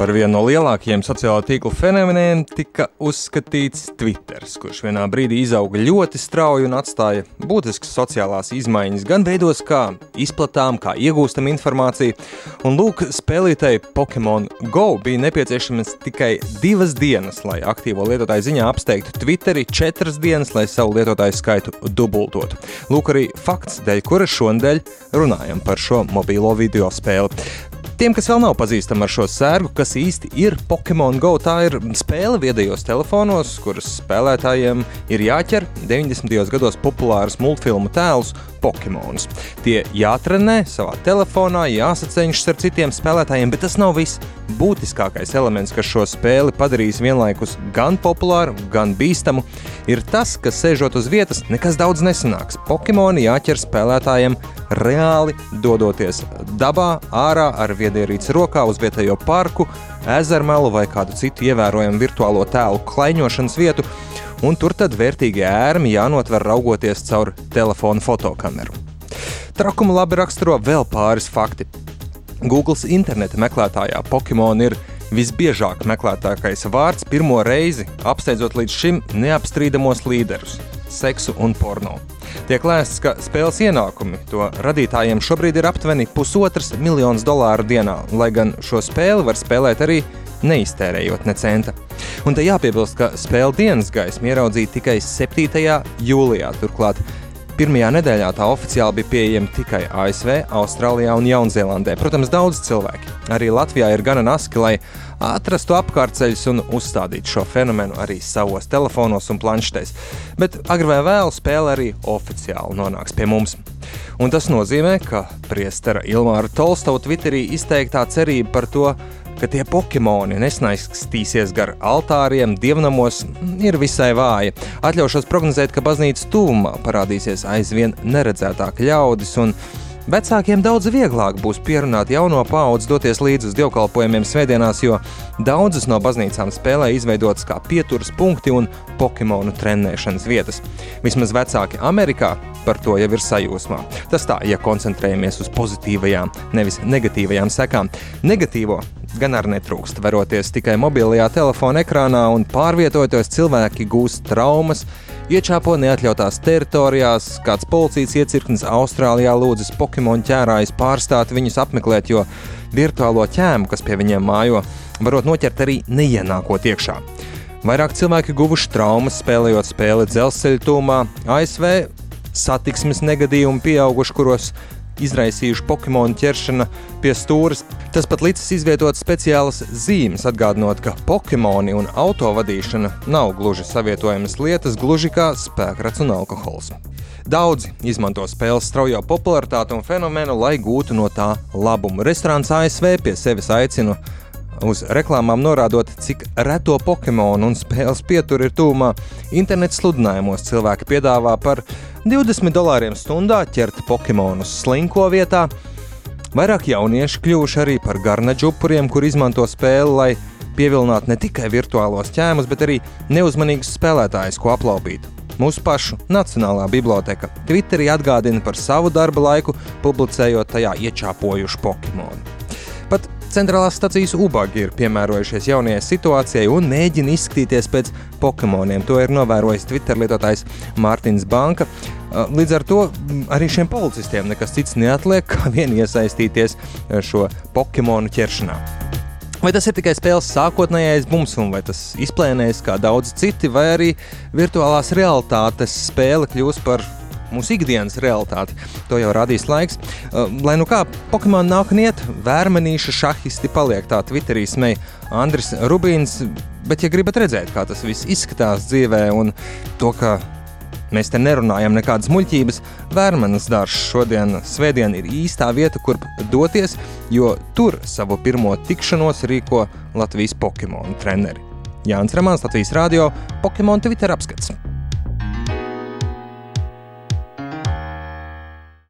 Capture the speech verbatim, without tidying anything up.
Par vienu no lielākajiem sociālo tīklu fenomeniem tika uzskatīts Twitters, kurš vienā brīdī izauga ļoti strauji un atstāja būtiskas sociālās izmaiņas gan veidos, kā izplatām, kā iegūstam informāciju. Un lūk, spēlītēji Pokemon Go bija nepieciešamas tikai divas dienas, lai aktīvo lietotāju ziņā apsteigtu Twitteri, četras dienas, lai savu lietotāju skaitu dubultotu. Lūk arī fakts, dēļ kura šonadēļ runājam par šo mobīlo video spēli. Tiem, kas vēl nav pazīstami ar šo sērgu, kas īsti ir Pokemon Go, tā ir spēle viedajos telefonos, kuras spēlētājiem ir jāķer deviņdesmitajos gados populārus multfilmu tēlus Pokemonus. Tie jātrenē savā telefonā, jāsaceņšas ar citiem spēlētājiem, bet tas nav viss. Būtiskākais elements, kas šo spēli padarīs vienlaikus gan populāru, gan bīstamu, ir tas, ka sēžot uz vietas, nekas daudz nesanāks. Pokemoni jāķer spēlētājiem reāli dodoties dabā, ārā ar viedierīci rokā uz vietējo parku, ezermelu vai kādu citu ievērojamu virtuālo tēlu klaiņošanas vietu, un tur tad vērtīgie ērmi jānotver raugoties caur telefonu fotokameru. Trakumu labi raksturo vēl pāris fakti. Googles interneta meklētājā Pokemon ir visbiežāk meklētākais vārds pirmo reizi, apsteidzot līdz šim neapstrīdamos līderus – seksu un porno. Tiek lēsts, ka spēles ienākumi to radītājiem šobrīd ir aptuveni pusotras miljonas dolāru dienā, lai gan šo spēli var spēlēt arī neiztērējot ne centa. Un te jāpiebilst, ka spēle dienas gaismu ieraudzīja tikai septītajā jūlijā, turklāt pirmajā nedēļā tā oficiāli bija pieejama tikai A S V, Austrālijā un Jaunzēlandē. Protams, daudz cilvēki. Arī Latvijā ir gana naski, lai atrastu apkārtceļus un uzstādītu šo fenomenu arī savos telefonos un planšetēs. Bet agri vai vēl spēle arī oficiāli nonāks pie mums. Un tas nozīmē, ka priestera Ilmāra Tolstova Twitterī izteiktā cerība par to, ka tie Pokemoni nesnaistīsies gar altāriem, dievnamos, ir visai vāja. Atļaušos prognozēt, ka baznīcas tuvumā parādīsies aizvien neredzētāki ļaudis, un vecākiem daudz vieglāk būs pierunāt jauno paudzi doties līdz uz dievkalpojumiem svētdienās, jo daudzas no baznīcām spēlē izveidotas kā pieturas punkti un Pokemonu trenēšanas vietas. Vismaz vecāki Amerikā par to jau ir sajūsmā. Tas tā, ja koncentrējamies uz pozitīvajām, nevis negatīvajām sekām. Negatīvo gan ar netrūkst, veroties tikai mobilajā telefona ekrānā un pārvietojoties cilvēki gūst traumas, iečāpo neatļautās teritorijās, kāds policijas iecirknis Austrālijā lūdzas Pokemon ķērājus pārstāt viņus apmeklēt, jo virtuālo ķēmu, kas pie viņiem mājo, varot noķert arī neienākot iekšā. Vairāk cilvēki guvuši traumas, spēlējot spēli dzelzceļa tūmā, A S V satiksmes negadījumi pieauguši, kuros izraisījuši Pokemonu ķeršana pie stūres. Tas pat licis izvietot speciālas zīmes, atgādinot, ka Pokemoni un autovadīšana nav gluži savietojamas lietas, gluži kā spēkrats un alkohols. Daudzi izmanto spēles straujo popularitāti un fenomenu, lai gūtu no tā labumu. Restorāns A S V pie sevis aicina uz reklāmām norādot, cik reto Pokemonu un spēles pieturi ir tūmā. Interneta sludinājumos cilvēki piedāvā par divdesmit dolāriem stundā ķert Pokemonus slinko vietā. Vairāk jaunieši kļuvuši arī par garnaģu upuriem, kur izmanto spēli, lai pievilinātu ne tikai virtuālos ķēmus, bet arī neuzmanīgus spēlētājus, ko aplaupīt. Mūsu pašu Nacionālā biblioteka Twitterī atgādina par savu darba laiku, publicējot tajā iečāpojušu Pokemonu. Pat centrālās stacijas ubagi ir piemērojušies jaunajai situācijai un mēģina izskatīties pēc Pokemoniem. To ir novērojis Twitter lietotājs Mārtiņš Banka. Līdz ar to arī šiem policistiem nekas cits neatliek, kā vien iesaistīties šo Pokemonu ķeršanā. Vai tas ir tikai spēles sākotnējais bums, un vai tas izplēnēs kā daudz citi, vai arī virtuālās realitātes spēle kļūs par mūsu ikdienas realitāti. To jau radīs laiks. Lai nu kā, Pokemon nāk un iet, vērmenīša šahisti paliek, tā Twitterī smej Andris Rubīns, bet ja gribat redzēt, kā tas viss izskatās dzīvē un to, ka mēs te nerunājam nekādas muļķības, Vērmanas dārzs šodien svētdien ir īstā vieta, kur doties, jo tur savu pirmo tikšanos rīko Latvijas Pokemonu treneri. Jānis Ramāns, Latvijas radio, Pokemon Twitter apskats.